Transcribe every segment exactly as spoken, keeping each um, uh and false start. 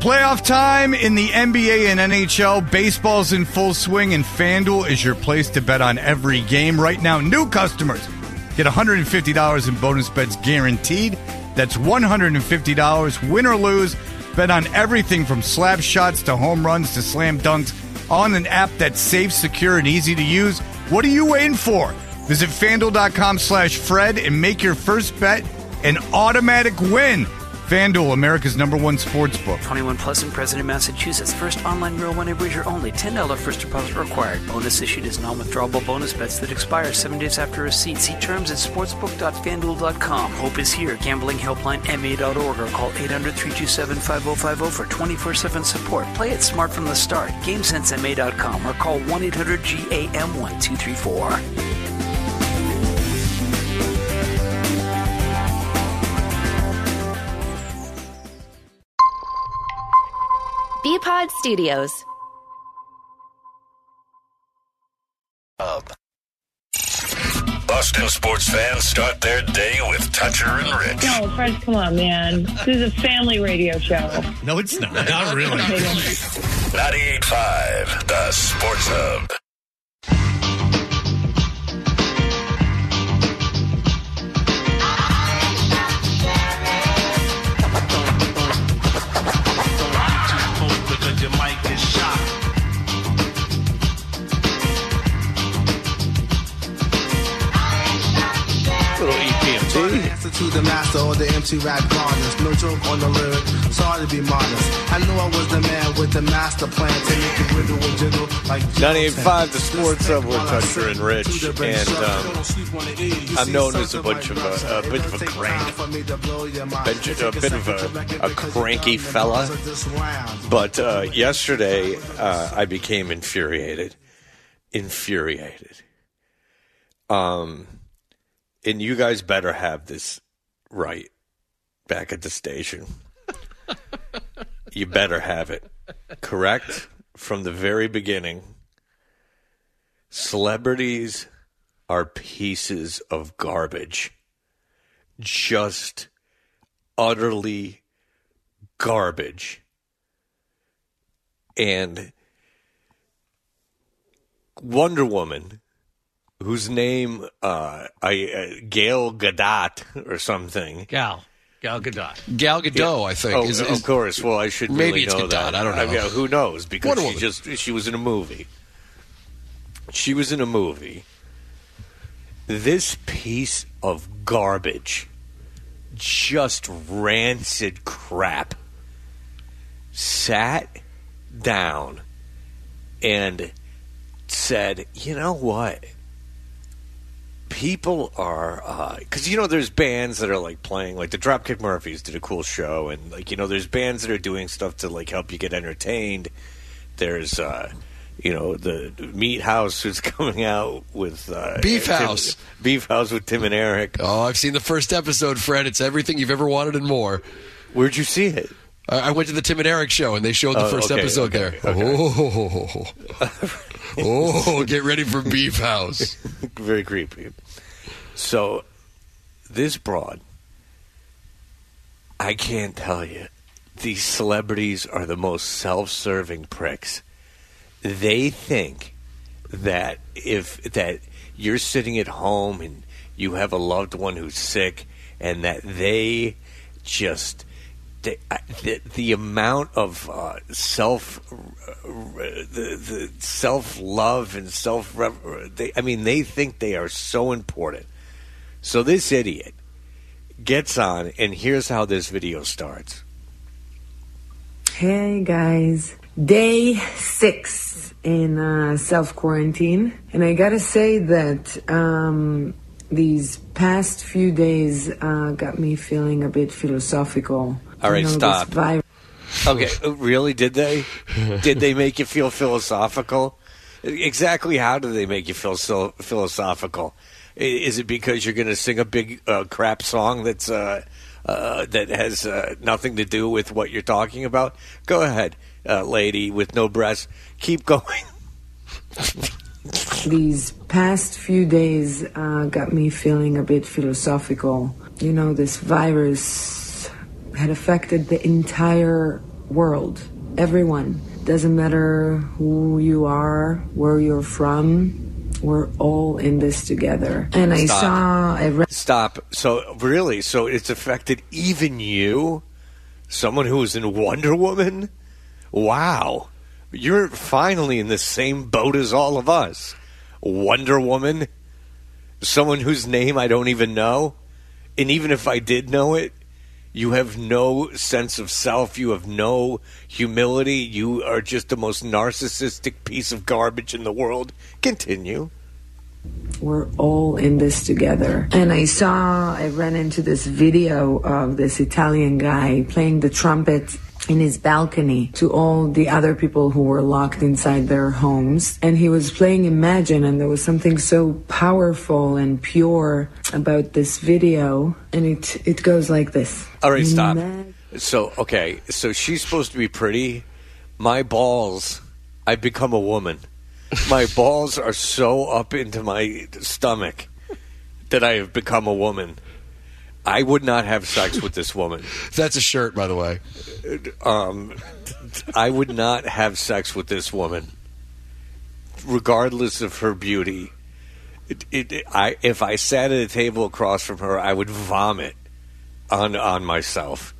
Playoff time in the N B A and N H L. Baseball's in full swing, and FanDuel is your place to bet on every game. Right now, new customers get one hundred fifty dollars in bonus bets guaranteed. That's one hundred fifty dollars, win or lose. Bet on everything from slap shots to home runs to slam dunks on an app that's safe, secure, and easy to use. What are you waiting for? Visit FanDuel.com slash Fred and make your first bet an automatic win. FanDuel, America's number one sports book. twenty-one plus in President, Massachusetts. First online real money wager only. ten dollars first deposit required. Bonus issued as non-withdrawable bonus bets that expire seven days after receipt. See terms at sportsbook dot fan duel dot com. Hope is here. Gambling helpline M A dot org or call eight hundred, three two seven, five oh five oh for twenty-four seven support. Play it smart from the start. game sense M A dot com or call one eight hundred G A M one two three four. B-Pod Studios. Boston sports fans start their day with Toucher and Rich. No, Fred, come on, man. This is a family radio show. No, it's not. Not really. ninety-eight point five, the Sports Hub. To the master or the empty rap gardens. No joke on the lyric, sorry to be modest. I knew I was the man with the master plan to make it wiggle and jiggle like ninety-eight point five, the Sports Hub with Toucher and Rich. And um, I'm known as a bunch of a, a bit of a crank, a bit of a, a cranky fella. But uh, yesterday, uh, I became infuriated. Infuriated. Um, and you guys better have this right back at the station. You better have it correct from the very beginning. Celebrities are pieces of garbage. Just utterly garbage. And Wonder Woman, whose name, uh, I, uh, Gail Gadot or something. Gal. Gal Gadot. Gal Gadot, yeah. I think. Oh, is, of is, course. Well, I should maybe really it's know Gadot. that. I don't know. I mean, who knows? Because Wonder she Woman. just she was in a movie. She was in a movie. This piece of garbage, just rancid crap, sat down and said, you know what? People are, because, uh, you know, there's bands that are, like, playing, like, the Dropkick Murphys did a cool show, and, like, you know, there's bands that are doing stuff to, like, help you get entertained. There's, uh, you know, the Meat House who's coming out with... Uh, Beef Tim, House. Beef House with Tim and Eric. Oh, I've seen the first episode, Fred. It's everything you've ever wanted and more. Where'd you see it? I, I went to the Tim and Eric show, and they showed the oh, first okay, episode okay, there. Okay. Oh, oh, get ready for Beef House. Very creepy. So, this broad, I can't tell you, these celebrities are the most self-serving pricks. They think that if that you're sitting at home and you have a loved one who's sick, and that they just they, the, the amount of uh, self uh, the, the self love and self they, I mean they think they are so important. So this idiot gets on, and here's how this video starts. Hey guys, day six in uh, self-quarantine, and I gotta say that um, these past few days uh, got me feeling a bit philosophical. All right, you know, stop. Vi- Okay, really? Did they? Did they make you feel philosophical? Exactly how do they make you feel so philosophical? Is it because you're going to sing a big uh, crap song that's uh, uh, that has uh, nothing to do with what you're talking about? Go ahead, uh, lady with no breasts. Keep going. These past few days uh, got me feeling a bit philosophical. You know, this virus had affected the entire world. Everyone. Doesn't matter who you are, where you're from. We're all in this together. And I Stop. saw... I read- Stop. So, really? So it's affected even you? Someone who was in Wonder Woman? Wow. You're finally in the same boat as all of us. Wonder Woman? Someone whose name I don't even know? And even if I did know it, you have no sense of self. You have no humility. You are just the most narcissistic piece of garbage in the world. Continue. We're all in this together. And I saw, I ran into this video of this Italian guy playing the trumpet in his balcony to all the other people who were locked inside their homes. And he was playing Imagine, and there was something so powerful and pure about this video. And it, it goes like this. All right, stop. Imagine- So, okay, so she's supposed to be pretty. My balls, I've become a woman. My balls are so up into my stomach that I have become a woman. I would not have sex with this woman. That's a shirt, by the way. Um, I would not have sex with this woman, regardless of her beauty. It, it, I, if I sat at a table across from her, I would vomit on on myself.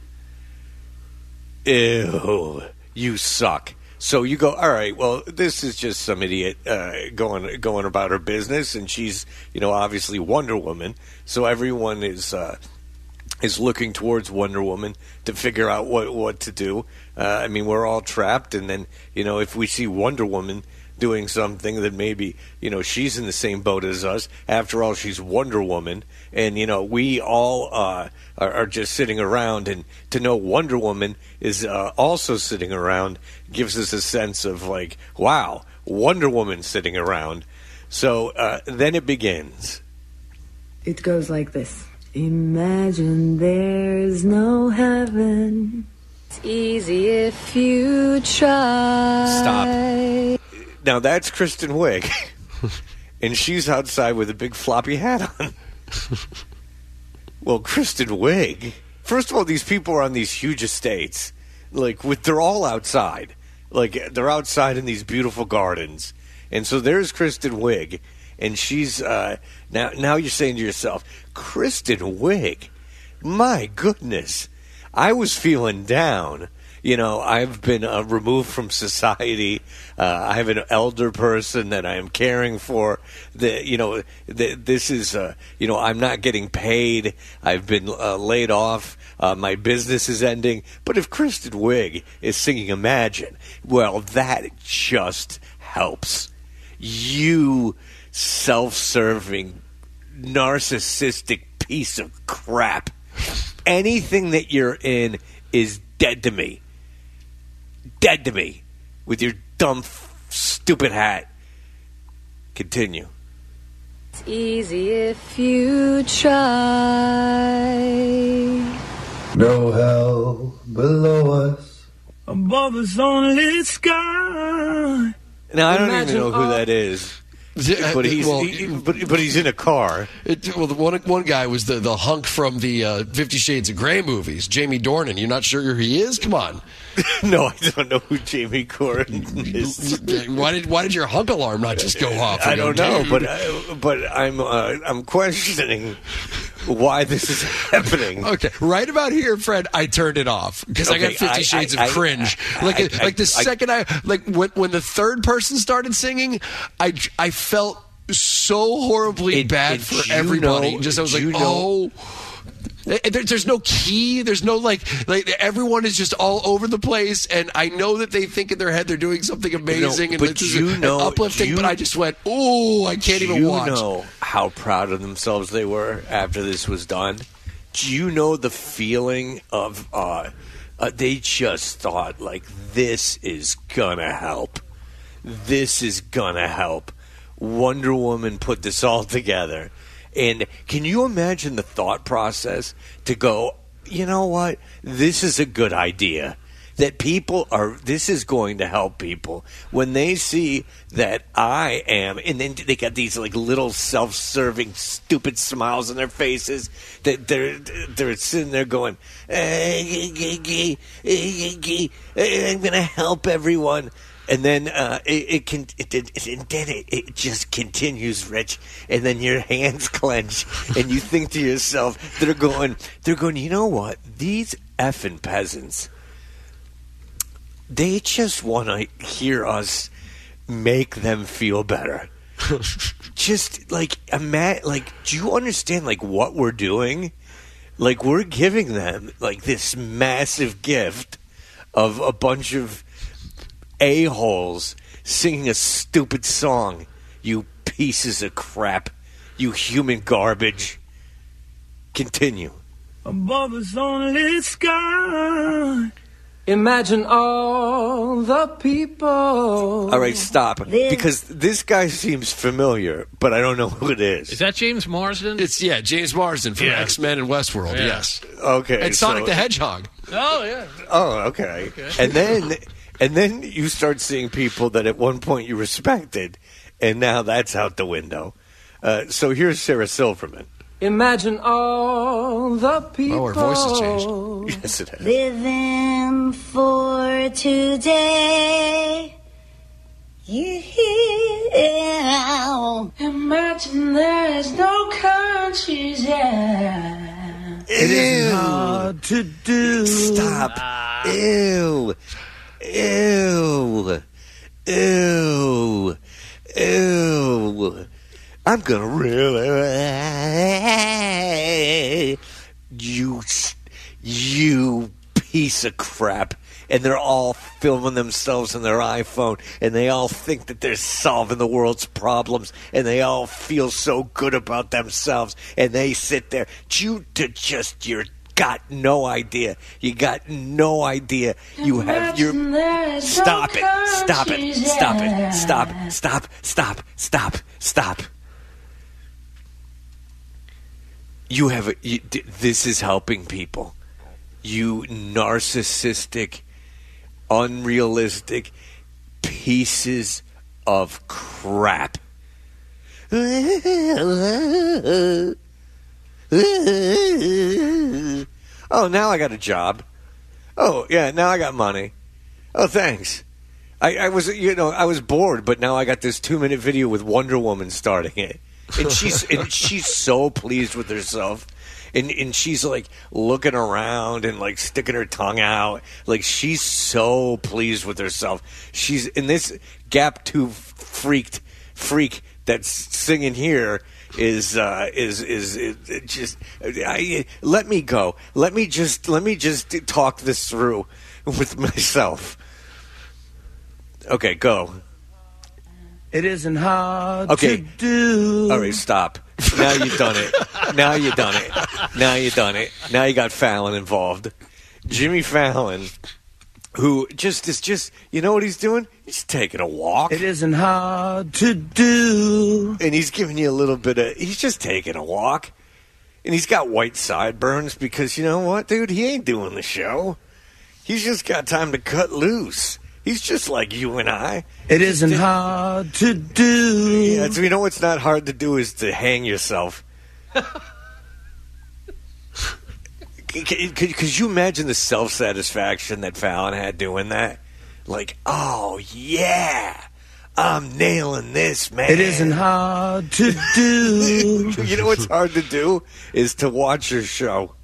Ew, you suck. So you go, all right, well, this is just some idiot uh, going going about her business, and she's, you know, obviously Wonder Woman. So everyone is uh, is looking towards Wonder Woman to figure out what, what to do. Uh, I mean, we're all trapped, and then, you know, if we see Wonder Woman doing something that maybe, you know, she's in the same boat as us. After all, she's Wonder Woman, and, you know, we all uh, are, are just sitting around, and to know Wonder Woman is uh, also sitting around gives us a sense of, like, wow, Wonder Woman sitting around. So uh, then it begins. It goes like this. Imagine there's no heaven. It's easy if you try. Stop. Now that's Kristen Wiig, and she's outside with a big floppy hat on. Well, Kristen Wiig. First of all, these people are on these huge estates. Like, with, they're all outside. Like, they're outside in these beautiful gardens. And so there's Kristen Wiig, and she's, uh, now, now you're saying to yourself, Kristen Wiig, my goodness, I was feeling down. You know, I've been uh, removed from society. Uh, I have an elder person that I am caring for. The, you know, the, this is, uh, you know, I'm not getting paid. I've been uh, laid off. Uh, my business is ending. But if Kristen Wiig is singing Imagine, well, that just helps. You self-serving, narcissistic piece of crap. Anything that you're in is dead to me. Dead to me with your dumb, f- stupid hat. Continue. It's easy if you try. No hell below us. Above us only sky. Now, I don't Imagine even know who all- that is. Yeah, But he's well, he, but, but he's in a car. It, well, the one one guy was the, the hunk from the uh, Fifty Shades of Grey movies, Jamie Dornan. You're not sure who he is? Come on. No, I don't know who Jamie Dornan is. Why did why did your hunk alarm not just go off? I You go, don't know, dude. but uh, but I'm uh, I'm questioning why this is happening. Okay, right about here, Fred, I turned it off because I got Okay, Fifty I- Shades I- of cringe. I- like I- like the I- second I like when when the third person started singing, I I felt so horribly And- bad and for do you everybody. know- Just I was do like, you know- oh. There- There's no key. There's no like, like everyone is just all over the place, and I know that they think in their head they're doing something amazing and but this is you and know- uplifting. you- but I just went, oh, I can't Do even you watch. know how proud of themselves they were after this was done? Do you know the feeling of uh, uh, they just thought, like, this is gonna help. This is gonna help. Wonder Woman put this all together. And can you imagine the thought process to go, you know what? This is a good idea. that people are, this is going to help people when they see that I am, and then they got these like little self-serving stupid smiles on their faces that they're, they're sitting there going, I'm going to help everyone. And then uh, it, it can, it, it, and then it, it just continues, Rich. And then your hands clench, and you think to yourself, they're going, they're going. You know what? These effing peasants, they just want to hear us make them feel better. Just like, ima- like, do you understand? Like what we're doing? Like we're giving them like this massive gift of a bunch of a-holes singing a stupid song. You pieces of crap. You human garbage. Continue. Above us only sky. Imagine all the people. All right, stop. Because this guy seems familiar, but I don't know who it is. Is that James Marsden? It's, yeah, James Marsden from Yeah. X-Men and Westworld, Yeah. yes. Okay. And Sonic so- the Hedgehog. Oh, yeah. Oh, okay. Okay. And then and then you start seeing people that at one point you respected, and now that's out the window. Uh, so here's Sarah Silverman. Imagine all the people. Oh, her voice has changed. Yes, it has. Living for today. Yeah. Imagine there's no countries, yeah. It isn't hard to do. Stop. Ew. Ew. Ew. Ew. I'm gonna really. You. You piece of crap. And they're all filming themselves on their iPhone, and they all think that they're solving the world's problems, and they all feel so good about themselves, and they sit there. You to just, you're got no idea. You got no idea. You have your. Stop it! Stop it! Stop it! Stop! Stop! Stop! Stop! Stop! You have a. You, this is helping people. You narcissistic, unrealistic pieces of crap. Oh, now I got a job. Oh, yeah, now I got money. Oh, thanks. I, I was, you know, I was bored, but now I got this two-minute video with Wonder Woman starting it, and she's and she's so pleased with herself. And and she's like looking around and like sticking her tongue out. Like she's so pleased with herself. She's in this gap tooth freaked freak that's singing here is uh, is, is is just I, let me go. Let me just let me just talk this through with myself. Okay, go. It isn't hard Okay. to do. All right, stop. Now you've done it. Now you've done it. Now you've done it. Now you got Fallon involved. Jimmy Fallon, who just is just, you know what he's doing? He's taking a walk. It isn't hard to do. And he's giving you a little bit of, he's just taking a walk. And he's got white sideburns because, you know what, dude? He ain't doing the show. He's just got time to cut loose. He's just like you and I. It isn't hard to do. Yeah, so you know what's not hard to do is to hang yourself. Could, could you imagine the self-satisfaction that Fallon had doing that? Like, oh, yeah, I'm nailing this, man. It isn't hard to do. You know what's hard to do? Is to watch your show.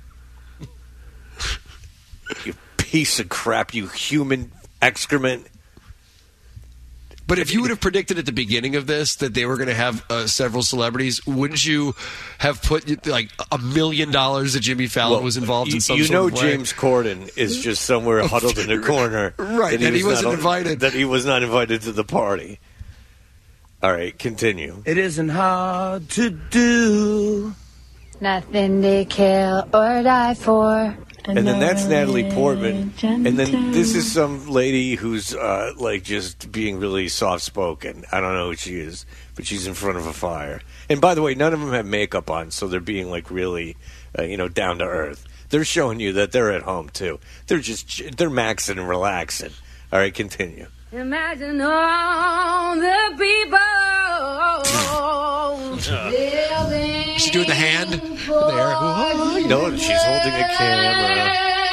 You piece of crap, you human excrement. But if you would have predicted at the beginning of this that they were going to have uh, several celebrities, wouldn't you have put like a million dollars that Jimmy Fallon Well, was involved you, in some you sort know of way? James Corden is just somewhere huddled in a corner. Right, that and he was wasn't not, invited. That he was not invited to the party. All right, continue. It isn't hard to do. Nothing to kill or die for. And then that's Natalie Portman. And then this is some lady who's uh, like just being really soft-spoken. I don't know who she is, but she's in front of a fire. And by the way, none of them have makeup on, so they're being like really, uh, you know, down to earth. They're showing you that they're at home too. They're just they're maxing and relaxing. All right, continue. Imagine all the people living. She's doing the hand there. No, she's holding a camera.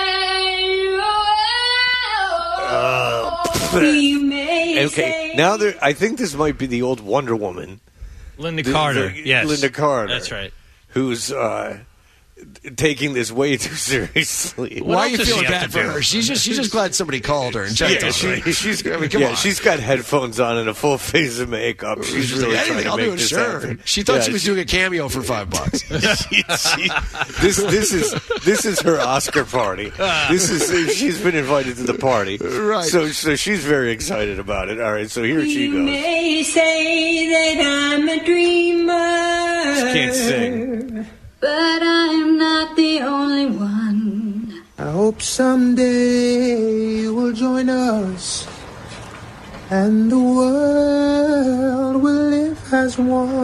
Uh, okay, now there. I think this might be the old Wonder Woman, Linda the, Carter. the, yes, Linda Carter. That's right. Who's uh, taking this way too seriously? Why are you feeling bad for her? She's just she's just glad somebody called her and checked yeah, on she, her. she's I mean, come yeah, on. she's got headphones on and a full face of makeup. She's, She's really like, trying anything to I'll make do, this sure. happen. She thought Yeah, she was doing a cameo for five bucks. she, she, this this is this is her Oscar party. This is she's been invited to the party, right? So so she's very excited about it. All right, so here she You goes. may say that I'm a dreamer. She can't sing. But I'm not the only one. I hope someday you will join us, and the world will live as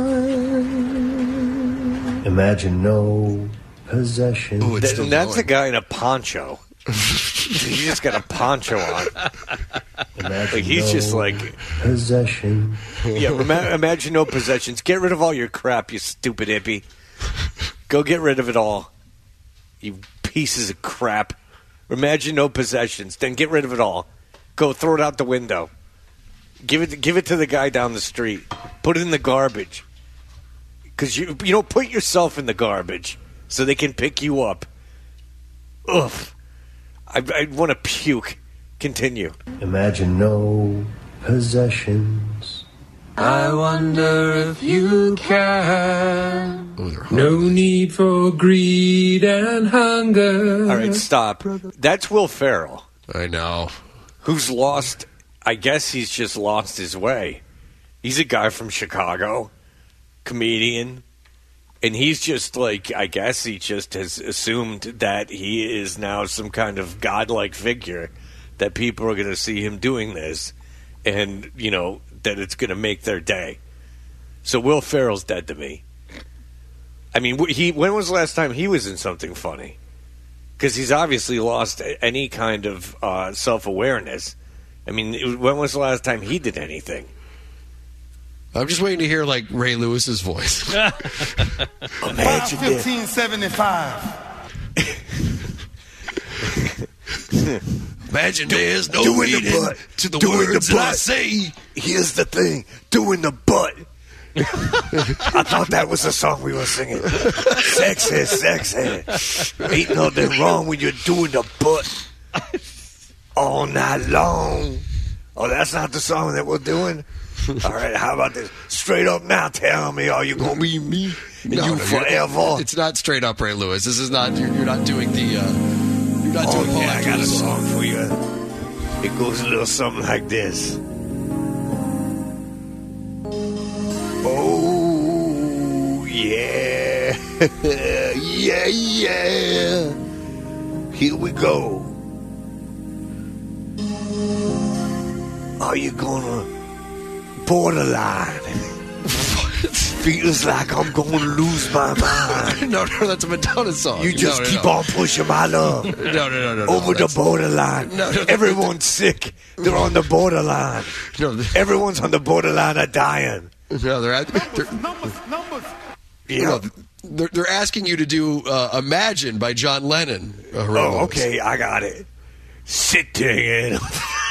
one. Imagine no possession. Ooh, Th- and that's a guy in a poncho. He just got a poncho on. Imagine like he's no just like possession. Yeah, rema- imagine no possessions. Get rid of all your crap, you stupid hippie. Go get rid of it all, you pieces of crap. Imagine no possessions. Then get rid of it all. Go throw it out the window. Give it, give it to the guy down the street. Put it in the garbage. Because you, you know, put yourself in the garbage so they can pick you up. Ugh. I, I want to puke. Continue. Imagine no possessions. I wonder if you can. No need for greed and hunger. All right, stop. That's Will Ferrell. I know. Who's lost, I guess he's just lost his way. He's a guy from Chicago, comedian, and he's just like, I guess he just has assumed that he is now some kind of godlike figure, that people are going to see him doing this, and, you know, that it's going to make their day. So Will Ferrell's dead to me. I mean, he when was the last time he was in something funny? Because he's obviously lost any kind of uh, self-awareness. I mean, it, when was the last time he did anything? I'm just waiting to hear, like, Ray Lewis's voice. Imagine fifteen seventy-five. Imagine there's no doing meaning the butt. to the doing words the that I butt. say. Here's the thing. Doing the butt. I thought that was the song we were singing. Sexy, sexy. Ain't nothing wrong when you're doing the butt all night long. Oh, that's not the song that we're doing? All right, how about this? Straight up now, tell me, are you going to be me and No, you no, forever? It's not straight up Ray Lewis. This is not, you're, you're not doing the, uh, you're not Oh, doing Paul yeah, I got a Andrews' song for you. It goes a little something like this. Oh, yeah. yeah, yeah. Here we go. Are you gonna borderline? Feels like I'm gonna lose my mind. no, no, that's a Madonna song. You just No, no, keep no. on pushing my love. No, no, no, no. no Over the that's- borderline. No, no, no. Everyone's sick. They're on the borderline. No, th- Everyone's on the borderline of dying. no, they're, at, they're, Numbers, numbers. Yeah. no, they're, they're asking you to do uh, Imagine by John Lennon. Uh, Ray Oh, Lewis. okay, I got it. Sitting in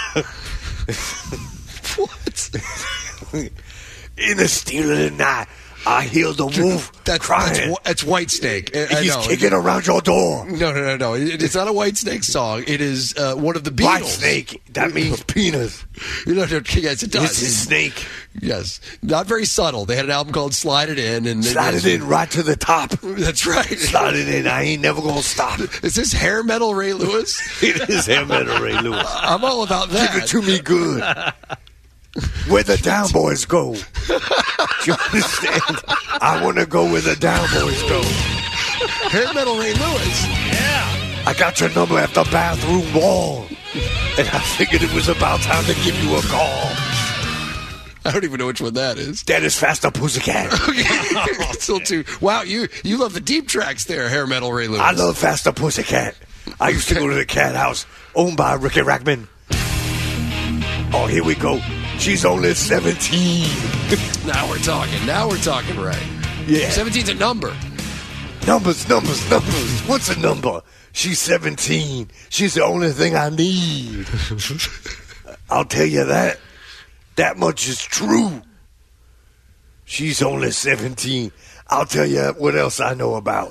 What? in the still of the night, I hear the wolf That's, crying. that's, Wh- that's White Snake. I, I He's know. kicking around your door. No, no, no, no. It, it's not a White Snake song. It is uh, one of the Beatles. White snake. That means penis. You know, yes, it does. This is snake. Yes, not very subtle. They had an album called "Slide It In," and Slide it in right to the top. That's right. Slide it in. I ain't never gonna stop. Is this hair metal Ray Lewis? It is hair metal Ray Lewis. I'm all about that. Give it to me good. Where the down boys go. Do you understand? I want to go where the down boys go. Hair metal Ray Lewis. I got your number at the bathroom wall. And I figured it was about time to give you a call. I don't even know which one that is. That is Faster Pussycat. Okay. Still too. Wow, you you love the deep tracks there, Hair Metal Ray Lewis. I love Faster Pussycat. I used to go to the cat house owned by Ricky Rackman. Oh, here we go. She's only seventeen. Now we're talking. Now we're talking right. Yeah. seventeen's a number. Numbers, numbers, numbers. What's a number? She's seventeen. She's the only thing I need. I'll tell you that. That much is true. She's only seventeen. I'll tell you what else I know about.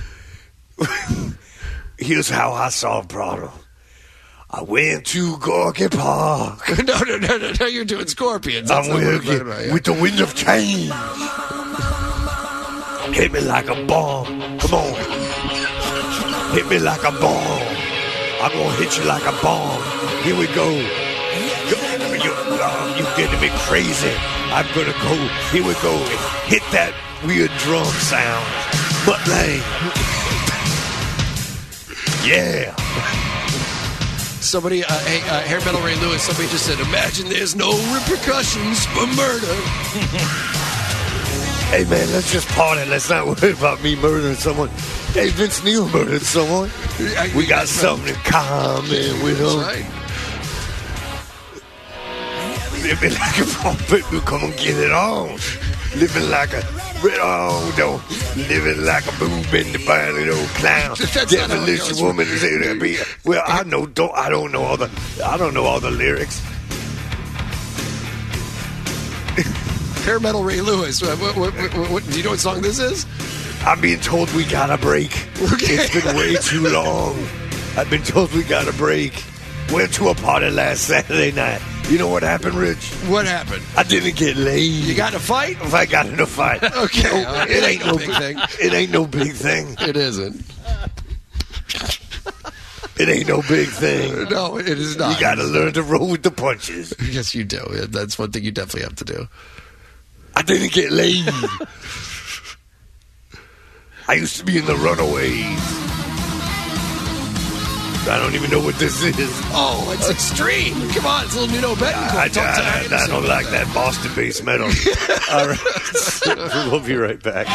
Here's how I solved the problem. I went to Gorky Park. no, no, no, no, no, you're doing Scorpions. I That's went the about, yeah. with the wind of change. Hit me like a bomb. Come on. Hit me like a bomb. I'm going to hit you like a bomb. Here we go. You, uh, you getting me crazy. I'm going to go. Here we go. Hit that weird drum sound. Mutt Lange. Yeah. Somebody, uh, hey, uh, Hair Metal Ray Lewis, somebody just said, imagine there's no repercussions for murder. Hey, man, let's just party. Let's not worry about me murdering someone. Hey, Vince Neil murdered someone. We got something in common with him. That's right. Living like a puppet, we come and get it on. Living like a red on, don't. Living like a boo-bending body old clown. Devilish woman is it be. Well, I know, don't I don't know all the I don't know all the lyrics. Hair Metal Ray Lewis. What, what, what, what, what, do you know what song this is? I'm being told we got a break. Okay. It's been way too long. I've been told we got a break. Went to a party last Saturday night. You know what happened, Rich? What happened? I didn't get laid. You got in a fight? If I got in a fight. Okay. No, uh, it ain't no big thing. It ain't no big thing. It isn't. It ain't no big thing. No, it is not. You got to learn to roll with the punches. Yes, you do. That's one thing you definitely have to do. I didn't get laid. I used to be in the Runaways. I don't even know what this is. Oh, it's extreme. Come on, it's a little Nuno Betancourt. I, I, I, I don't like that Boston-based metal. All right. We'll be right back.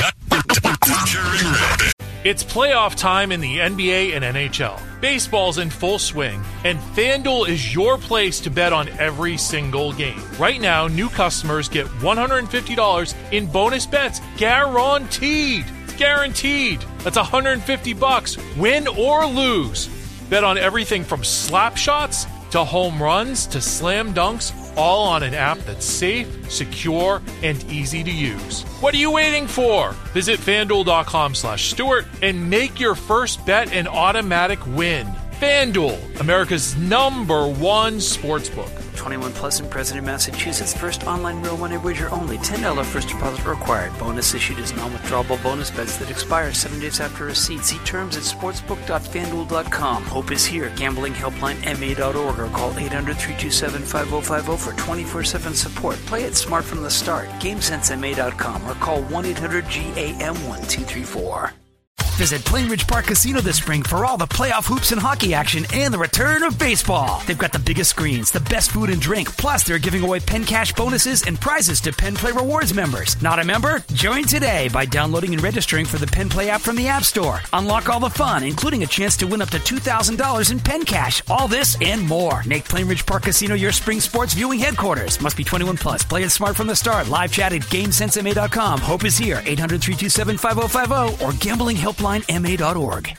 It's playoff time in the N B A and N H L. Baseball's in full swing, and FanDuel is your place to bet on every single game. Right now, new customers get one hundred fifty dollars in bonus bets guaranteed. It's guaranteed. That's one hundred fifty bucks, win or lose. Bet on everything from slap shots to home runs to slam dunks, all on an app that's safe, secure, and easy to use. What are you waiting for? Visit FanDuel.com slash Stewart and make your first bet an automatic win. FanDuel, America's number one sportsbook. twenty-one plus and present in Massachusetts. First online real money wager only. ten dollars first deposit required. Bonus issued as non-withdrawable bonus bets that expire seven days after receipt. See terms at sportsbook dot fanduel dot com. Hope is here. Gambling helpline M A dot org or call eight hundred, three two seven, five oh five oh for twenty-four seven support. Play it smart from the start. game sense M A dot com or call one eight hundred G A M one two three four. Visit Plainridge Park Casino this spring for all the playoff hoops and hockey action and the return of baseball. They've got the biggest screens, the best food and drink, plus they're giving away Penn Cash bonuses and prizes to Penn Play Rewards members. Not a member? Join today by downloading and registering for the Penn Play app from the App Store. Unlock all the fun, including a chance to win up to two thousand dollars in Penn Cash. All this and more. Make Plainridge Park Casino your spring sports viewing headquarters. Must be twenty-one plus. Play it smart from the start. Live chat at game sense M A dot com. Hope is here. eight hundred, three two seven, five oh five oh or gambling helpline M A dot org.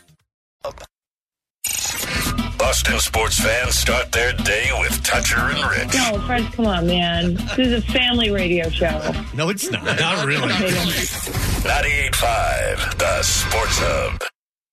Boston sports fans start their day with Toucher and Rich. No, Fred, come on, man. This is a family radio show. No, it's not. Not really. ninety-eight point five, the Sports Hub.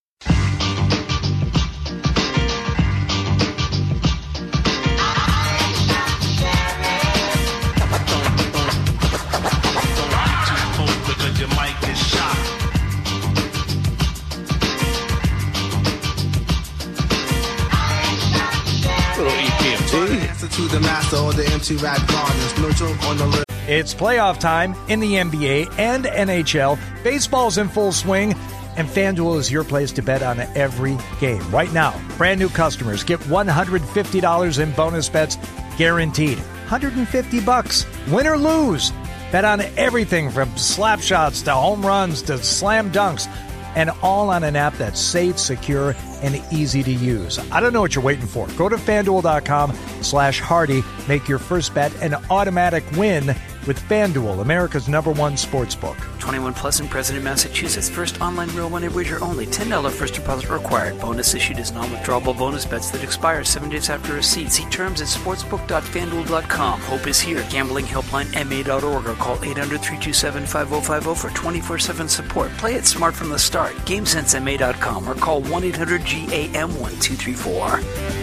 To the master or the M C Rap Gardens. No joke on the list. It's playoff time in the N B A and N H L. Baseball's in full swing, and FanDuel is your place to bet on every game. Right now, brand new customers get one hundred fifty dollars in bonus bets guaranteed. hundred fifty bucks. Win or lose. Bet on everything from slap shots to home runs to slam dunks, and all on an app that's safe, secure, and easy to use. I don't know what you're waiting for. Go to FanDuel.com slash Hardy. Make your first bet an automatic win with FanDuel, America's number one sports book. twenty-one plus and present in Massachusetts. First online real money wager only. ten dollars first deposit required. Bonus issued as non-withdrawable bonus bets that expire seven days after receipt. See terms at sportsbook dot fanduel dot com. Hope is here. Gambling helpline M A dot org or call eight hundred, three two seven, five oh five oh for twenty-four seven support. Play it smart from the start. game sense M A dot com or call one eight hundred G A M one two three four.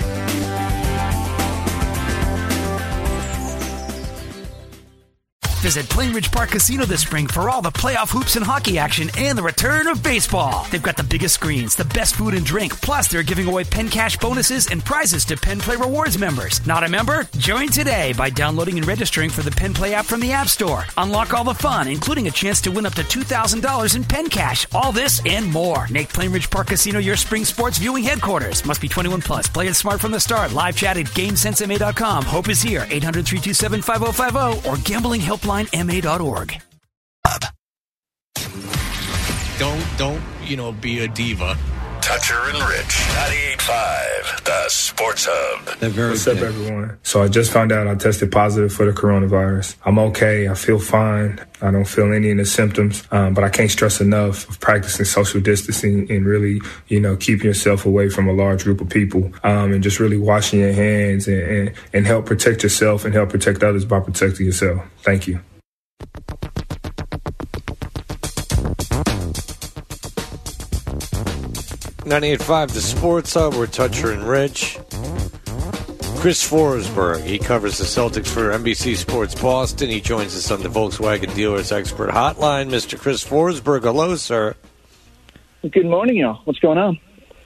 Visit Plainridge Park Casino this spring for all the playoff hoops and hockey action and the return of baseball. They've got the biggest screens, the best food and drink, plus they're giving away Penn Cash bonuses and prizes to Penn Play Rewards members. Not a member? Join today by downloading and registering for the Penn Play app from the App Store. Unlock all the fun, including a chance to win up to two thousand dollars in Penn Cash. All this and more. Make Plainridge Park Casino your spring sports viewing headquarters. Must be twenty-one plus. Play it smart from the start. Live chat at game sense M A dot com. Hope is here. eight hundred, three two seven, five oh five oh or gambling helpline M A dot org. Don't, don't, you know, be a diva. Toucher and Rich, ninety-eight point five, the Sports Hub. What's up, everyone? So I just found out I tested positive for the coronavirus. I'm okay. I feel fine. I don't feel any of the symptoms, um, but I can't stress enough of practicing social distancing and really, you know, keeping yourself away from a large group of people, um, and just really washing your hands and, and, and help protect yourself and help protect others by protecting yourself. Thank you. ninety-eight point five, the Sports Hub. We're Toucher and Rich. Chris Forsberg, he covers the Celtics for N B C Sports Boston. He joins us on the Volkswagen Dealers Expert Hotline. Mister Chris Forsberg, hello, sir. Good morning, y'all. What's going on?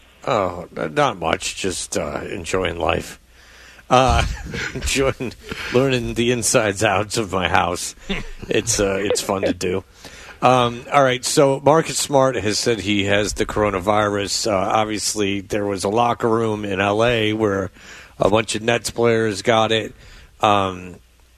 Oh, not much. Just uh, enjoying life. Uh, enjoying learning the insides outs of my house. It's uh, it's fun to do. Um, all right, so Marcus Smart has said he has the coronavirus. Uh, obviously, there was a locker room in L A where a bunch of Nets players got it. Um,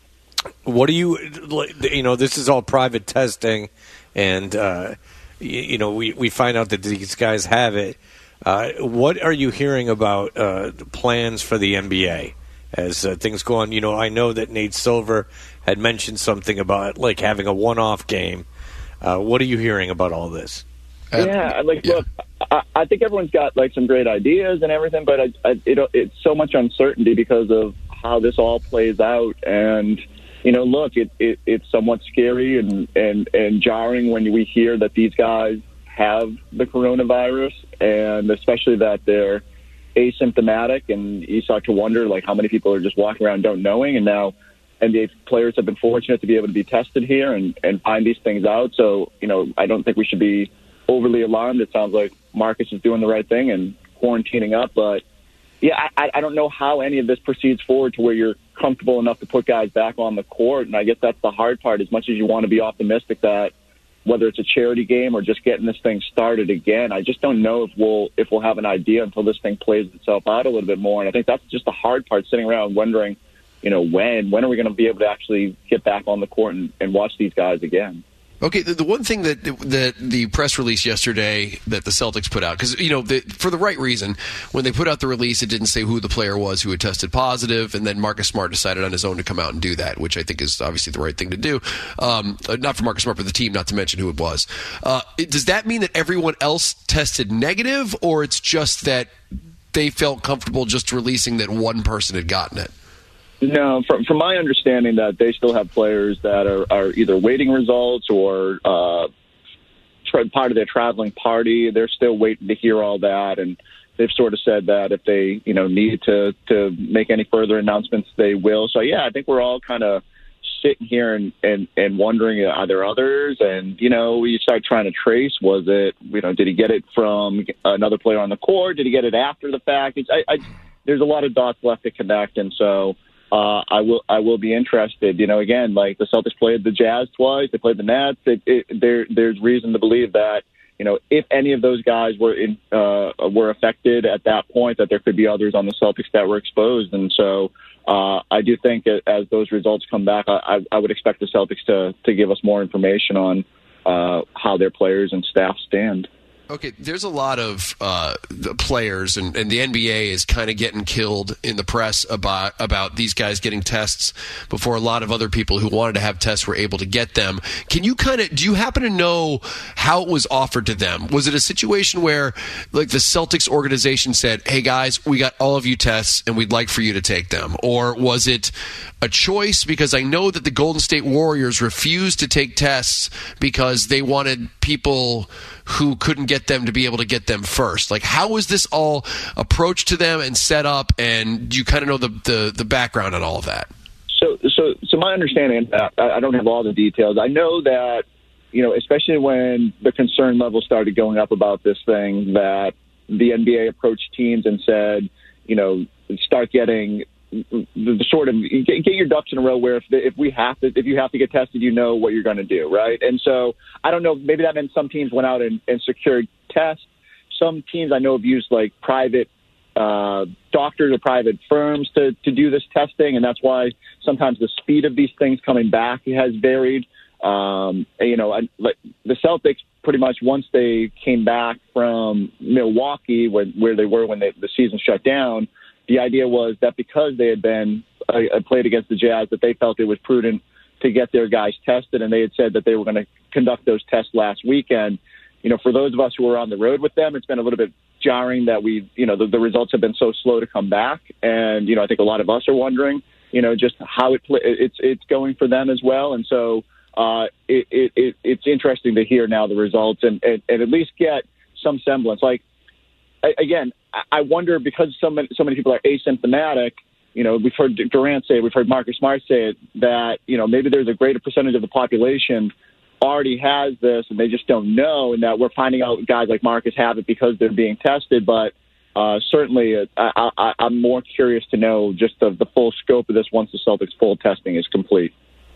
what do you, you know, this is all private testing, and, uh, you, you know, we, we find out that these guys have it. Uh, what are you hearing about uh, plans for the N B A as uh, things go on? You know, I know that Nate Silver had mentioned something about, like, having a one-off game. Uh, what are you hearing about all this? Yeah, like, yeah. look, I, I think everyone's got, like, some great ideas and everything, but I, I, it, it's so much uncertainty because of how this all plays out. And, you know, look, it, it, it's somewhat scary and, and, and jarring when we hear that these guys have the coronavirus, and especially that they're asymptomatic. And you start to wonder, like, how many people are just walking around don't knowing. And now N B A players have been fortunate to be able to be tested here and, and find these things out. So, you know, I don't think we should be overly alarmed. It sounds like Marcus is doing the right thing and quarantining up. But, yeah, I, I don't know how any of this proceeds forward to where you're comfortable enough to put guys back on the court. And I guess that's the hard part. As much as you want to be optimistic that whether it's a charity game or just getting this thing started again, I just don't know if we'll if we'll have an idea until this thing plays itself out a little bit more. And I think that's just the hard part, sitting around wondering, you know, when when are we going to be able to actually get back on the court and, and watch these guys again? Okay, the, the one thing that that the press release yesterday that the Celtics put out, because, you know, the, for the right reason, when they put out the release, it didn't say who the player was who had tested positive, and then Marcus Smart decided on his own to come out and do that, which I think is obviously the right thing to do. Um, not for Marcus Smart, but the team, not to mention who it was. Uh, it, does that mean that everyone else tested negative, or it's just that they felt comfortable just releasing that one person had gotten it? No, from from my understanding, that they still have players that are, are either waiting results or uh, tra- part of their traveling party. They're still waiting to hear all that, and they've sort of said that if they, you know, need to to make any further announcements, they will. So yeah, I think we're all kind of sitting here and, and, and wondering, are there others? And, you know, we start trying to trace, was it, you know, did he get it from another player on the court? Did he get it after the fact? It's, I, I, there's a lot of dots left to connect, and so Uh, I will. I will be interested. You know, again, like the Celtics played the Jazz twice. They played the Nets. It, it, there, there's reason to believe that, you know, if any of those guys were in, uh, were affected at that point, that there could be others on the Celtics that were exposed. And so, uh, I do think that as those results come back, I, I would expect the Celtics to, to give us more information on uh, how their players and staff stand. Okay, there's a lot of uh, the players, and, and the N B A is kind of getting killed in the press about about these guys getting tests before a lot of other people who wanted to have tests were able to get them. Can you kind of, do you happen to know how it was offered to them? Was it a situation where, like, the Celtics organization said, hey, guys, we got all of you tests, and we'd like for you to take them? Or was it a choice? Because I know that the Golden State Warriors refused to take tests because they wanted people who couldn't get them to be able to get them first. Like, how was this all approached to them and set up, and do you kind of know the, the, the background on all of that? So, so, so my understanding, uh, I don't have all the details. I know that, you know, especially when the concern level started going up about this thing, that the N B A approached teams and said, you know, start getting the, the sort of get, get your ducks in a row where if the, if we have to, if you have to get tested, you know what you're going to do, right? And so I don't know, maybe that meant some teams went out and, and secured tests. Some teams I know have used like private uh, doctors or private firms to, to do this testing, and that's why sometimes the speed of these things coming back has varied. Um, you know, I, like the Celtics pretty much once they came back from Milwaukee, where, where they were when they, the season shut down, the idea was that because they had been uh, played against the Jazz, that they felt it was prudent to get their guys tested, and they had said that they were going to conduct those tests last weekend. You know, for those of us who were on the road with them, it's been a little bit jarring that we, you know, the, the results have been so slow to come back, and you know, I think a lot of us are wondering, you know, just how it it's it's going for them as well, and so uh, it, it, it it's interesting to hear now the results and, and, and at least get some semblance. Like again, I wonder because so many so many people are asymptomatic. You know, we've heard Durant say it, we've heard Marcus Smart say it, that, you know, maybe there's a greater percentage of the population already has this and they just don't know, and that we're finding out guys like Marcus have it because they're being tested. But uh, certainly uh, I, I, I'm more curious to know just the, the full scope of this once the Celtics full testing is complete.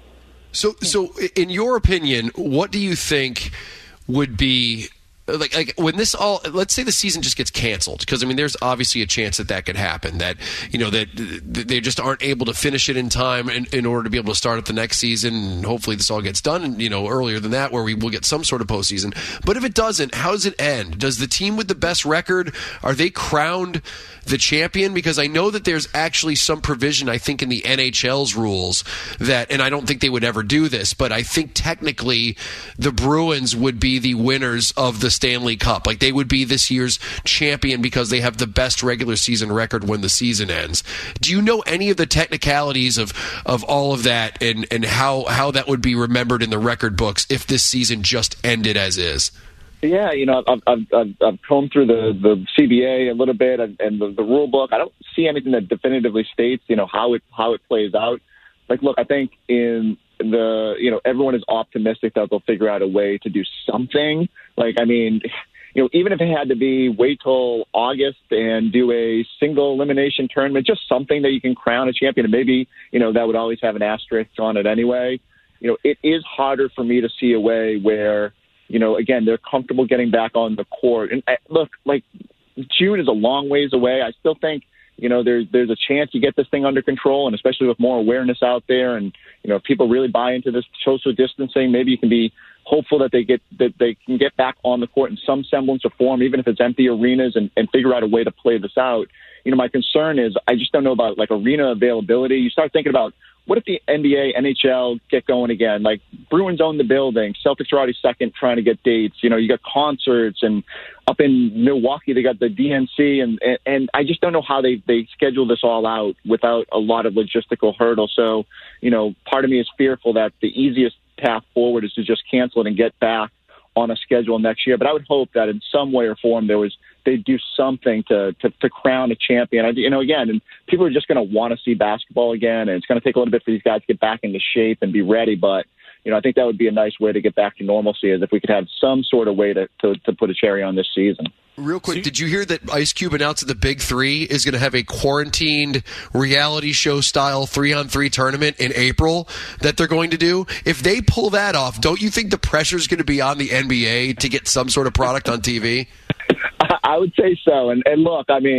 So, so in your opinion, what do you think would be Like, like when this all, let's say the season just gets canceled, because I mean, there's obviously a chance that that could happen. That you know that they just aren't able to finish it in time in, in order to be able to start it the next season. And hopefully, this all gets done, you know, earlier than that, where we will get some sort of postseason. But if it doesn't, how does it end? Does the team with the best record, are they crowned the champion? Because I know that there's actually some provision, I think, in the N H L's rules that, and I don't think they would ever do this, but I think technically the Bruins would be the winners of the Stanley Cup. Like, they would be this year's champion because they have the best regular season record when the season ends. Do you know any of the technicalities of, of all of that, and, and how, how that would be remembered in the record books if this season just ended as is? Yeah, you know, I've, I've, I've, I've combed through the, the C B A a little bit and, and the, the rule book. I don't see anything that definitively states, you know, how it how it plays out. Like, look, I think in the, you know, everyone is optimistic that they'll figure out a way to do something. Like, I mean, you know, even if it had to be wait till August and do a single elimination tournament, just something that you can crown a champion. And maybe, you know, that would always have an asterisk on it anyway. You know, it is harder for me to see a way where, you know, again, they're comfortable getting back on the court. And uh, look, like, June is a long ways away. I still think, you know, there's there's a chance you get this thing under control, and especially with more awareness out there, and you know, if people really buy into this social distancing, maybe you can be hopeful that they get that they can get back on the court in some semblance of form, even if it's empty arenas, and, and figure out a way to play this out. You know, my concern is I just don't know about like arena availability. You start thinking about, what if the N B A, N H L get going again? Like, Bruins own the building. Celtics are already second trying to get dates. You know, you got concerts, and up in Milwaukee, they got the D N C. And, and, and I just don't know how they, they schedule this all out without a lot of logistical hurdles. So, you know, part of me is fearful that the easiest path forward is to just cancel it and get back on a schedule next year. But I would hope that in some way or form there was they do something to, to, to crown a champion. I, you know, again, and people are just going to want to see basketball again, and it's going to take a little bit for these guys to get back into shape and be ready. But, you know, I think that would be a nice way to get back to normalcy, is if we could have some sort of way to, to, to put a cherry on this season. Real quick, did you hear that Ice Cube announced that the Big Three is going to have a quarantined reality show style three-on-three tournament in April that they're going to do? If they pull that off, don't you think the pressure is going to be on the N B A to get some sort of product on T V? I would say so. And, and look, I mean,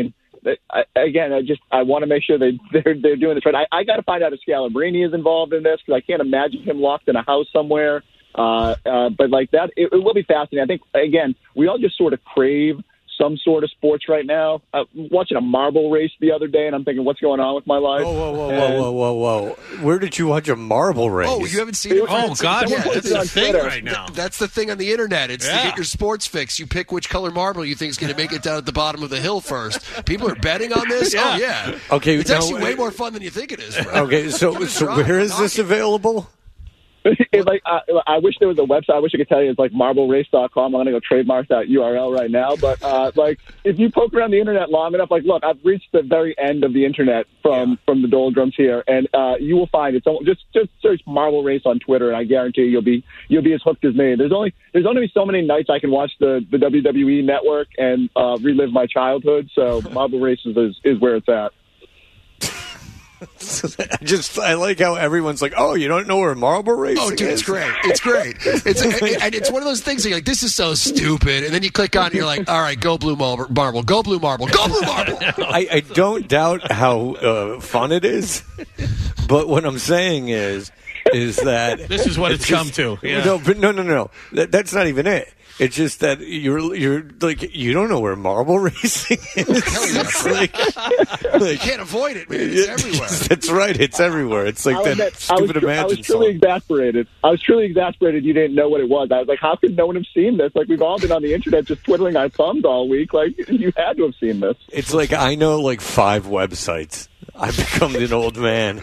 I, again, I just I want to make sure they they're they're doing this right. I, I got to find out if Scalabrine is involved in this because I can't imagine him locked in a house somewhere. Uh, uh, but like that, it, it will be fascinating. I think again, we all just sort of crave some sort of sports right now. I was watching a marble race the other day, and I'm thinking, what's going on with my life? Whoa, whoa, whoa, whoa, whoa, whoa, whoa! Where did you watch a marble race? Oh, you haven't seen it? Oh, God, yeah, that's the thing right now. Th- that's the thing on the internet. It's Yeah. to get your sports fix. You pick which color marble you think is going to make it down at the bottom of the hill first. People are betting on this? Yeah. Oh, yeah. Okay, It's now- actually way more fun than you think it is. Bro. Okay, so so where is this available? It's like I, I wish there was a website. I wish I could tell you it's like marble race dot com. I'm going to go trademark that U R L right now. But uh, like, if you poke around the internet long enough, like, look, I've reached the very end of the internet from yeah. from the doldrums here, and uh, you will find it's just just search marble race on Twitter, and I guarantee you, you'll be you'll be as hooked as me. There's only there's only so many nights I can watch the, the W W E network and uh, relive my childhood. So marble races is, is where it's at. I just I like how everyone's like, oh, you don't know where marble racing Oh, dude, is? it's great. It's great. It's and it's one of those things that you're like, this is so stupid, and then you click on it and you're like, all right, go blue marble, marble go blue marble, go blue marble. I, I don't doubt how uh, fun it is, but what I'm saying is, is that This is what it's come just- to, yeah. No, but no, no, no. That, that's not even it. It's just that you're you're like you don't know where marble racing is. It's like, You can't avoid it, man. It's everywhere. That's right. It's everywhere. It's like I that was, stupid I was, tr- I Imagine was truly song. exasperated. I was truly exasperated you didn't know what it was. I was like, how could no one have seen this? Like, we've all been on the internet just twiddling our thumbs all week. Like, you had to have seen this. It's like I know like five websites. I've become an old man.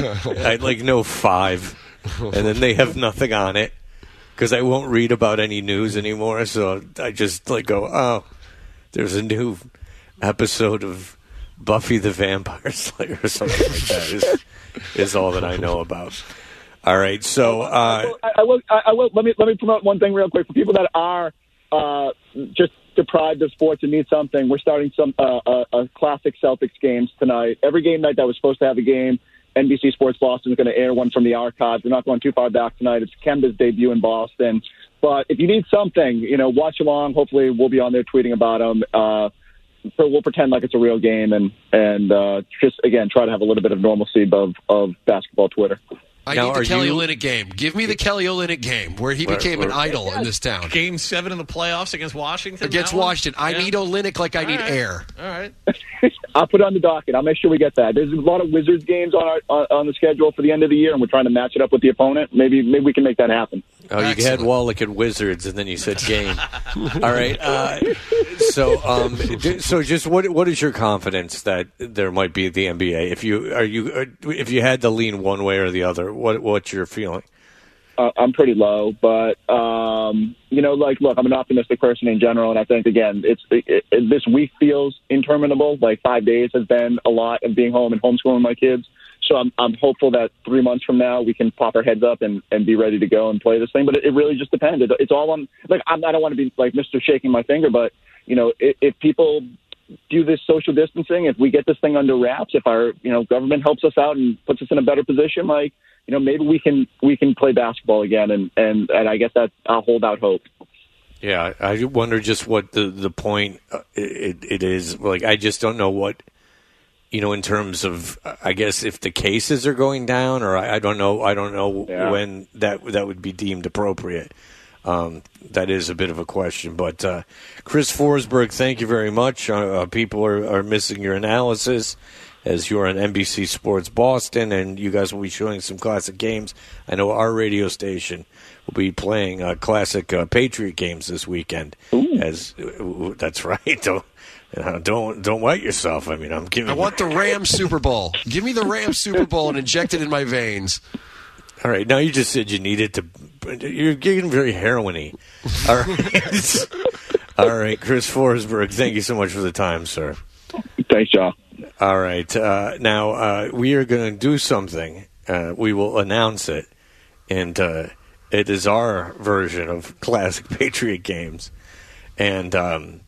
I like know five, and then they have nothing on it because I won't read about any news anymore. So I just like go, oh, there's a new episode of Buffy the Vampire Slayer or something like that. Is, is all that I know about. All right, so uh, I, I will. I, I will. Let me let me promote one thing real quick for people that are uh, just deprived of sports and need something. We're starting some uh, a, a classic Celtics games tonight. Every game night that was supposed to have a game, N B C Sports Boston is going to air one from the archives. We're not going too far back tonight. It's Kemba's debut in Boston. But if you need something, you know, watch along. Hopefully, we'll be on there tweeting about them. Uh, so we'll pretend like it's a real game and and uh, just again try to have a little bit of normalcy of of basketball Twitter. I Now, need the are Kelly you- Olynyk game. Give me the Kelly Olynyk game where he Where- became an where- idol in this town. Game seven in the playoffs against Washington. Against that one? Washington. I Yeah. need Olynyk like I need All right. air. All right. I'll put it on the docket. I'll make sure we get that. There's a lot of Wizards games on our on, on the schedule for the end of the year, and we're trying to match it up with the opponent. Maybe maybe we can make that happen. Oh, you Excellent. had Wallach at Wizards, and then you said game. All right. Uh, so, um, d- so just what what is your confidence that there might be at the N B A? If you are you uh, if you had to lean one way or the other, what what's your feeling? Uh, I'm pretty low, but um, you know, like, look, I'm an optimistic person in general, and I think again, it's it, it, this week feels interminable. Like five days has been a lot of being home and homeschooling my kids. So I'm I'm hopeful that three months from now we can pop our heads up and, and be ready to go and play this thing. But it, it really just depends. It, it's all on. Like I'm, I don't want to be like Mister Shaking my finger, but you know, if, if people do this social distancing, if we get this thing under wraps, if our you know government helps us out and puts us in a better position, like you know maybe we can we can play basketball again. And and, and I guess that I'll hold out hope. Yeah, I wonder just what the the point uh, it, it is. Like I just don't know what. You know, in terms of, I guess if the cases are going down, or I, I don't know, I don't know Yeah. when that that would be deemed appropriate. Um, that is a bit of a question. But uh, Chris Forsberg, thank you very much. Uh, uh, people are, are missing your analysis as you're on N B C Sports Boston, and you guys will be showing some classic games. I know our radio station will be playing uh, classic uh, Patriot games this weekend. Ooh. As uh, that's right. Don't uh, don't don't wet yourself. I mean, I'm giving. I want the Rams Super Bowl. Give me the Rams Super Bowl and inject it in my veins. All right, now you just said you needed to. You're getting very heroin-y. All right, all right, Chris Forsberg, thank you so much for the time, sir. Thanks, John. All right, uh, now uh, we are going to do something. Uh, we will announce it, and uh, it is our version of classic Patriot games, and um,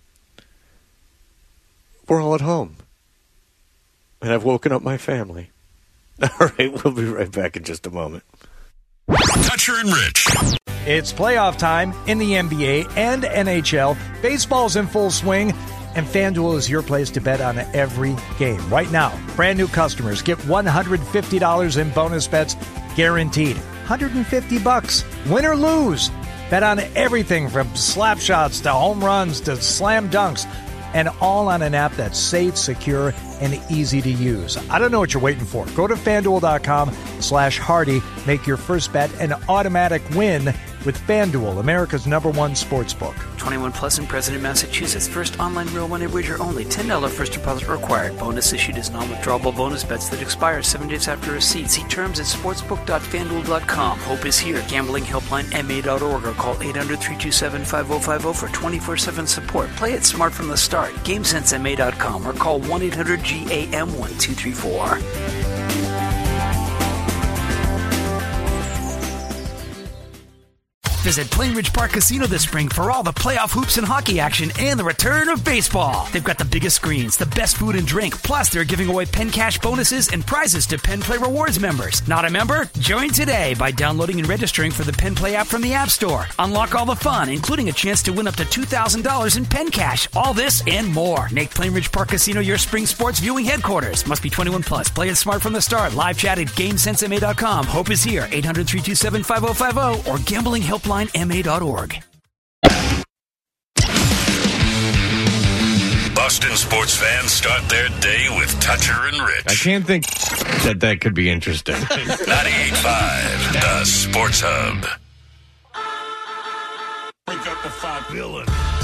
we're all at home, and I've woken up my family. All right, we'll be right back in just a moment. Toucher and Rich. It's playoff time in the N B A and N H L. Baseball's in full swing. and FanDuel is your place to bet on every game. Right now, brand new customers get one hundred fifty dollars in bonus bets guaranteed. one hundred fifty bucks, win or lose. Bet on everything from slap shots to home runs to slam dunks, and all on an app that's safe, secure, and easy to use. I don't know what you're waiting for. Go to FanDuel.com slash Hardy. Make your first bet an automatic win with FanDuel, America's number one sports book. twenty-one plus and present in Massachusetts. First online real money wager only. ten dollars first deposit required. Bonus issued as non-withdrawable bonus bets that expire seven days after receipt. See terms at sportsbook dot fanduel dot com. Hope is here. Gambling helpline M A dot org or call eight hundred, three two seven, five oh five oh for twenty-four seven support. Play it smart from the start. GameSense M A dot com or call one eight hundred G A M one two three four. Visit Plainridge Park Casino this spring for all the playoff hoops and hockey action and the return of baseball. They've got the biggest screens, the best food and drink, plus they're giving away Penn Cash bonuses and prizes to Penn Play Rewards members. Not a member? Join today by downloading and registering for the Penn Play app from the App Store. Unlock all the fun, including a chance to win up to two thousand dollars in Penn Cash. All this and more. Make Plainridge Park Casino your spring sports viewing headquarters. Must be twenty-one plus. Play it smart from the start. Live chat at GameSense M A dot com. Hope is here. eight hundred, three two seven, five oh five oh or gambling helpline M A dot org. Boston sports fans start their day with Toucher and Rich. I can't think that that could be interesting. ninety-eight point five, the Sports Hub. Wake up the five villain.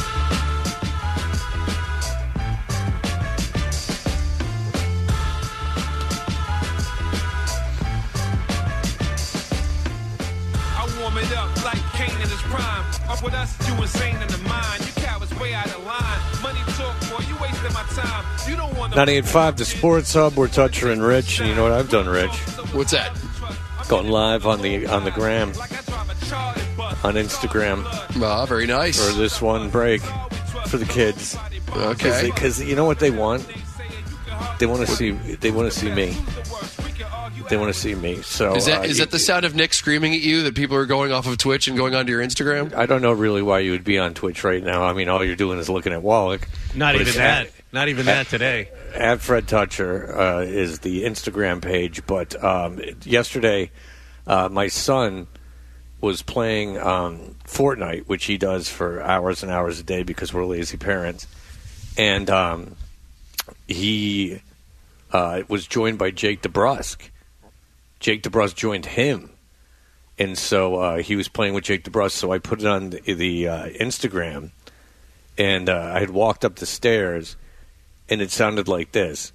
Warm it up like Kane in his prime. Up with us, you insane in the mind. You cowards way out of line. Money talk, boy, you wasting my time. You don't want to. ninety-eight point five, the Sports Hub. We're Toucher and Rich. And you know what I've done, Rich? What's that? Going live on the on the gram, on Instagram. Ah, very nice. For this one break for the kids. Okay. Because you know what they want? They want to see. They want to see me. They want to see me. So is that uh, is that the sound of Nick screaming at you that people are going off of Twitch and going onto your Instagram? I don't know really why you would be on Twitch right now. I mean, all you're doing is looking at Wallach. Not even that. At, Not even at, that today. At Fred Toucher uh, is the Instagram page. But um, yesterday, uh, my son was playing um, Fortnite, which he does for hours and hours a day because we're lazy parents. And um, he uh, was joined by Jake DeBrusk. Jake DeBrusk joined him, and so uh, he was playing with Jake DeBrusk, so I put it on the, the uh, Instagram, and uh, I had walked up the stairs, and it sounded like this.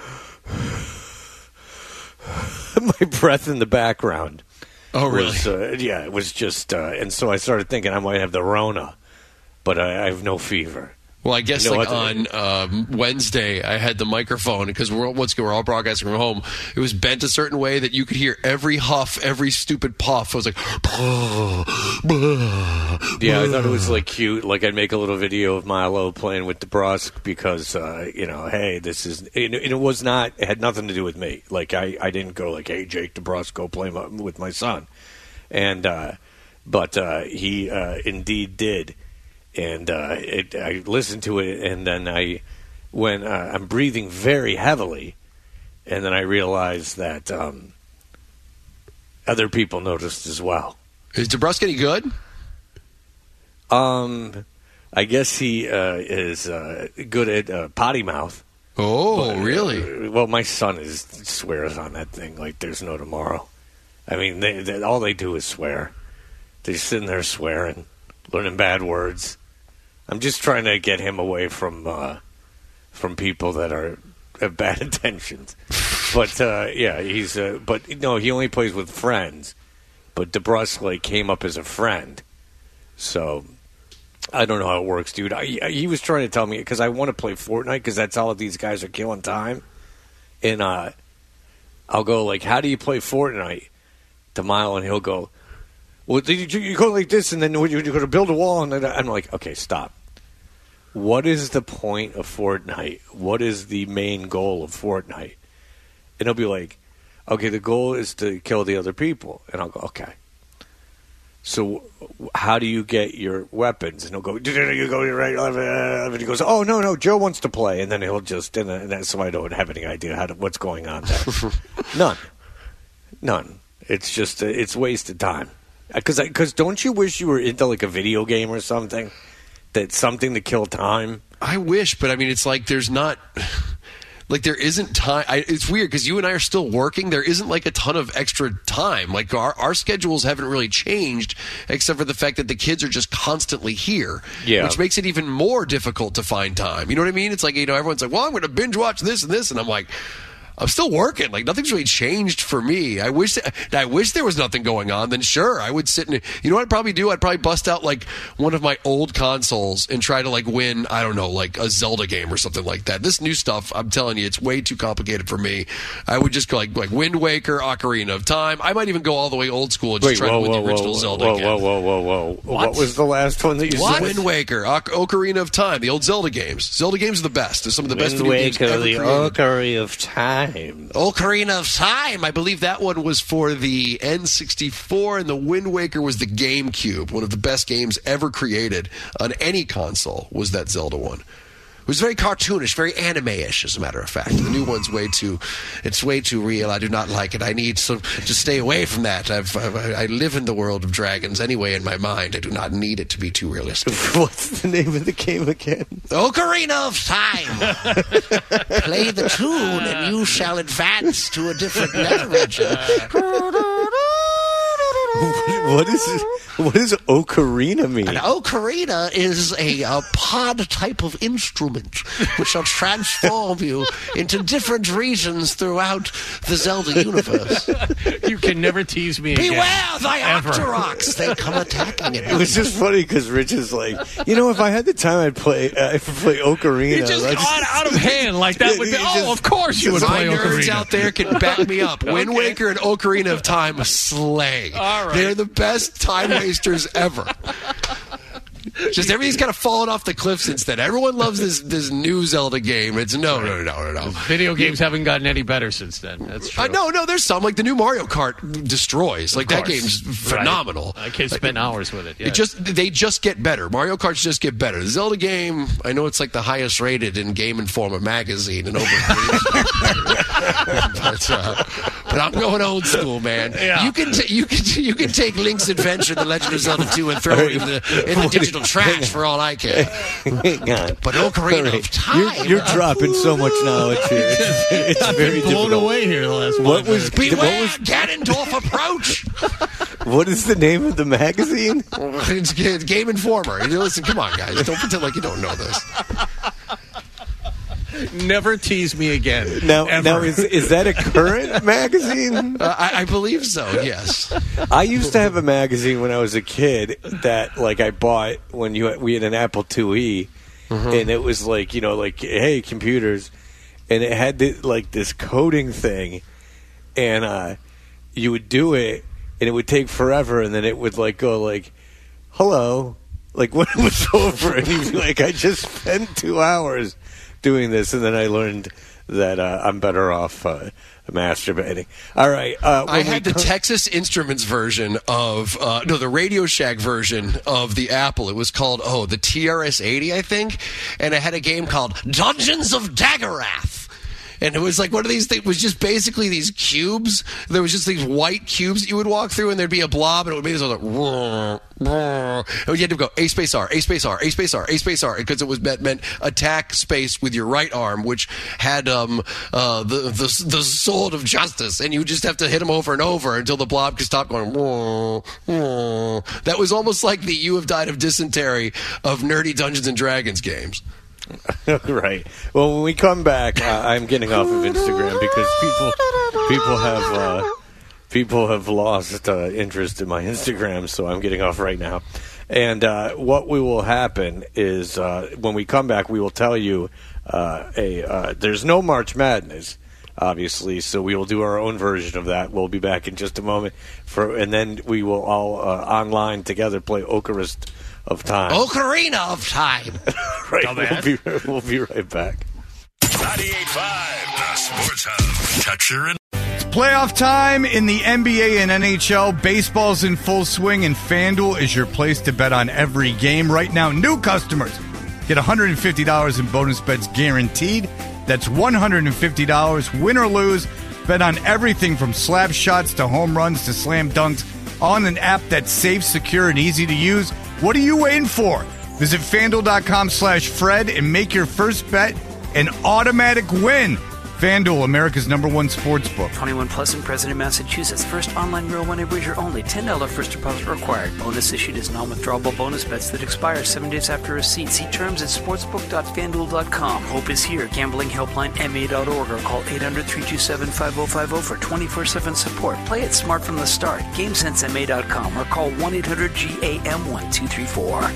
My breath in the background. Oh, really? Was, uh, yeah, it was just, uh, and so I started thinking I might have the Rona, but I, I have no fever. Well, I guess you know like what? on um, Wednesday, I had the microphone because we're once again we're all broadcasting from home. It was bent a certain way that you could hear every huff, every stupid puff. I was like, blah, blah, yeah, I thought it was like cute. Like I'd make a little video of Milo playing with DeBrusk because uh, you know, hey, this is. It, it was not. It had nothing to do with me. Like I, I didn't go like, hey, Jake DeBrusk, go play my, with my son, and uh, but uh, he uh, indeed did. And uh, it, I listened to it, and then I, when uh, I'm breathing very heavily, and then I realized that um, other people noticed as well. Is DeBrusk any good? Um, I guess he uh, is uh, good at uh, potty mouth. Oh, but, really? Uh, well, my son is swears on that thing like there's no tomorrow. I mean, they, they, all they do is swear. They're sitting there swearing, learning bad words. I'm just trying to get him away from uh, from people that are have bad intentions. But uh, yeah, he's. Uh, but no, he only plays with friends. But DeBrusk like came up as a friend, so I don't know how it works, dude. I, he was trying to tell me because I want to play Fortnite because that's all of these guys are killing time, and uh, I'll go like, "How do you play Fortnite?" to Mile, and he'll go, "Well, you, you go like this, and then you're going to build a wall." And then I'm like, "Okay, stop." What is the point of Fortnite? What is the main goal of Fortnite? And he'll be like, okay, the goal is to kill the other people. And I'll go, okay. So how do you get your weapons? And he'll go, you go right, and he goes, oh no, no, Joe wants to play, and then he'll just, and that's so I don't have any idea how to, what's going on there. None, none. It's just, it's wasted time. Because, because don't you wish you were into like a video game or something? That's something to kill time. I wish, but I mean, it's like there's not. Like, there isn't time. I, it's weird because you and I are still working. There isn't, like, a ton of extra time. Like, our, our schedules haven't really changed except for the fact that the kids are just constantly here, yeah. which makes it even more difficult to find time. You know what I mean? It's like, you know, everyone's like, well, I'm going to binge watch this and this. And I'm like, I'm still working. Like, nothing's really changed for me. I wish I wish there was nothing going on. Then sure, I would sit and, you know what I'd probably do? I'd probably bust out, like, one of my old consoles and try to, like, win, I don't know, like, a Zelda game or something like that. This new stuff, I'm telling you, it's way too complicated for me. I would just go, like, like Wind Waker, Ocarina of Time. I might even go all the way old school and just Wait, try whoa, to win whoa, the original whoa, Zelda whoa, game. Whoa, whoa, whoa, whoa. What? What was the last one that you what? said? Wind Waker, o- Ocarina of Time, the old Zelda games. Zelda games are the best. They're some of the best Wind video games Waker, ever the created. Ocarina of Time. Ocarina of Time. I believe that one was for the N sixty-four, and the Wind Waker was the GameCube. One of the best games ever created on any console was that Zelda one. It was very cartoonish, very anime-ish, as a matter of fact. The new one's way too, it's way too real. I do not like it. I need to, to stay away from that. I've, I've, I live in the world of dragons anyway in my mind. I do not need it to be too realistic. What's the name of the game again? Ocarina of Time. Play the tune and you shall advance to a different region. What is it? What does ocarina mean? An ocarina is a, a pod type of instrument which shall transform you into different regions throughout the Zelda universe. You can never tease me Beware again. thy Ever. Octoroks! They come attacking it. It was just funny because Rich is like, you know, if I had the time, I'd play. Uh, I'd play ocarina. You just I'd out, out of hand like that. Would be, oh, of course you would My play nerds Ocarina. out there can back me up. Wind Waker and Ocarina of Time slay. All right. They're the best time wasters ever. Just everything's kind of fallen off the cliff since then. Everyone loves this this new Zelda game. It's no, no, no, no, no. Video games haven't gotten any better since then. That's true. Uh, no, no, there's some. Like the new Mario Kart destroys. Like that course. game's phenomenal. Right. I can spend like, hours with it. Yeah. It just they just get better. Mario Karts just get better. The Zelda game, I know it's like the highest rated in Game Informer magazine and over but, uh, but I'm going old school, man. Yeah. You can t- you can you can take Link's Adventure, The Legend of Zelda two, and throw it in the in the digital trash for all I care. Hang on. But Ocarina of Time, You're, you're dropping so much knowledge here. It's, it's very blown difficult. away here the last What five was minutes. Beware what was Ganondorf approach. what is the name of the magazine? It's G- Game Informer. You listen, come on, guys. Don't pretend like you don't know this. Never tease me again. Now, Ever. now is is that a current magazine? Uh, I, I believe so. Yes. I used to have a magazine when I was a kid that, like, I bought when you we had an Apple two E, Mm-hmm. and it was like, you know, like, hey, computers, and it had this, like this coding thing, and uh, you would do it, and it would take forever, and then it would like go like, hello, like when it was over, and you'd be like, I just spent two hours doing this, and then I learned that uh, I'm better off uh, masturbating. All right. Uh, I when had we the come- Texas Instruments version of, uh, no, the Radio Shack version of the Apple. It was called, oh, the T R S eighty, I think. And it had a game called Dungeons of Daggerath. And it was like one of these things. It was just basically these cubes. There was just these white cubes that you would walk through, and there'd be a blob, and it would be this like, whoa, whoa. And you had to go A space R, A space R, A space R, A space R, because it was meant, meant attack space with your right arm, which had um uh the the the sword of justice, and you just have to hit them over and over until the blob could stop going. Whoa, whoa. That was almost like the "You Have Died of Dysentery" of nerdy Dungeons and Dragons games. Right. Well, when we come back, uh, I'm getting off of Instagram because people people have uh, people have lost uh, interest in my Instagram, so I'm getting off right now. And uh, what we will happen is uh, when we come back, we will tell you uh, a uh, there's no March Madness, obviously, so we will do our own version of that. We'll be back in just a moment, for, and then we will all uh, online together play Ocarist of Time. Ocarina of Time. Right. We'll be, we'll be right back. ninety-eight point five, the Sports Hub. Toucher and Playoff time in the N B A and N H L. Baseball's in full swing, and FanDuel is your place to bet on every game. Right now, new customers get one hundred fifty dollars in bonus bets guaranteed. That's one hundred fifty dollars, win or lose. Bet on everything from slap shots to home runs to slam dunks on an app that's safe, secure, and easy to use. What are you waiting for? Visit FanDuel.com slash Fred and make your first bet an automatic win. FanDuel, America's number one sports book. twenty-one plus in President, Massachusetts. First online real money wager only. ten dollars first deposit required. Bonus issued as non-withdrawable bonus bets that expire seven days after receipt. See terms at sportsbook dot fan duel dot com. Hope is here. Gambling helpline M A dot org or call eight hundred, three two seven, five oh five oh for twenty-four seven support. Play it smart from the start. game sense M A dot com or call one eight hundred G A M one two three four.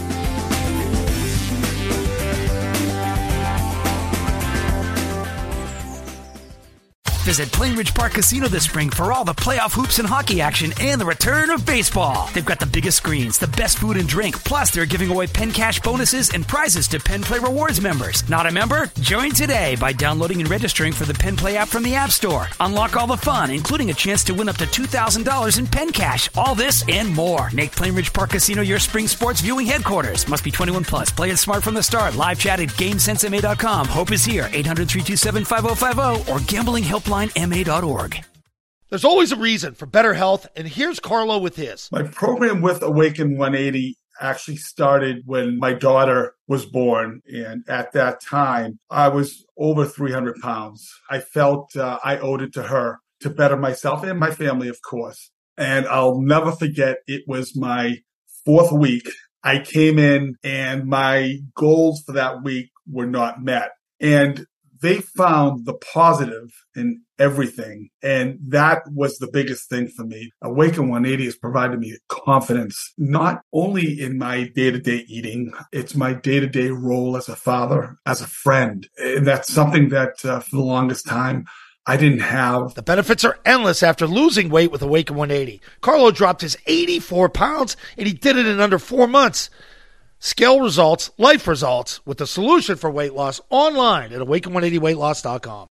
Visit Plainridge Park Casino this spring for all the playoff hoops and hockey action and the return of baseball. They've got the biggest screens, the best food and drink, plus they're giving away Penn Cash bonuses and prizes to Penn Play Rewards members. Not a member? Join today by downloading and registering for the Penn Play app from the App Store. Unlock all the fun, including a chance to win up to two thousand dollars in Penn Cash. All this and more. Make Plainridge Park Casino your spring sports viewing headquarters. Must be twenty-one plus. Play it smart from the start. Live chat at game sense M A dot com. Hope is here. eight hundred, three two seven, five oh five oh or gambling helpline M A dot org. There's always a reason for better health, and here's Carlo with his. My program with Awaken one eighty actually started when my daughter was born, and at that time, I was over three hundred pounds. I felt uh, I owed it to her to better myself and my family, of course. And I'll never forget, it was my fourth week. I came in, and my goals for that week were not met. And they found the positive in everything. And that was the biggest thing for me. Awaken one eighty has provided me confidence, not only in my day-to-day eating, it's my day-to-day role as a father, as a friend. And that's something that uh, for the longest time, I didn't have. The benefits are endless after losing weight with Awaken one eighty. Carlo dropped his eighty-four pounds, and he did it in under four months. Scale results, life results, with the solution for weight loss online at awaken one eighty weight loss dot com.